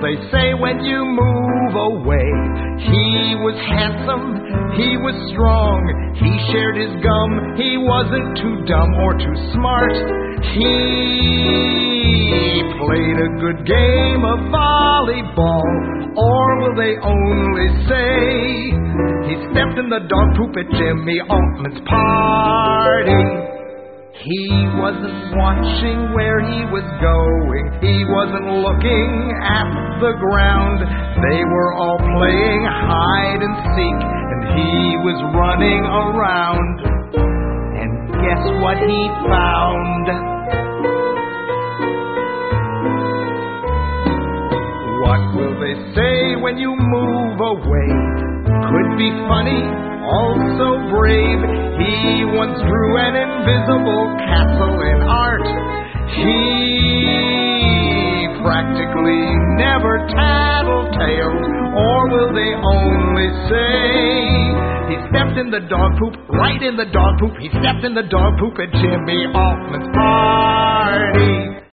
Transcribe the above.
they say when you move away? He was handsome, he was strong, he shared his gum, he wasn't too dumb or too smart. He played a good game of volleyball, or will they only say he stepped in the dog poop at Jimmy Altman's party? He wasn't watching where he was going, he wasn't looking at the ground. They were all playing hide and seek, and he was running around. And guess what he found? What will they say when you move away? Could be funny, also brave. He once drew an invisible castle in art. He practically never tattletailed, or will they only say he stepped in the dog poop, right in the dog poop? He stepped in the dog poop at Jimmy Altman's party.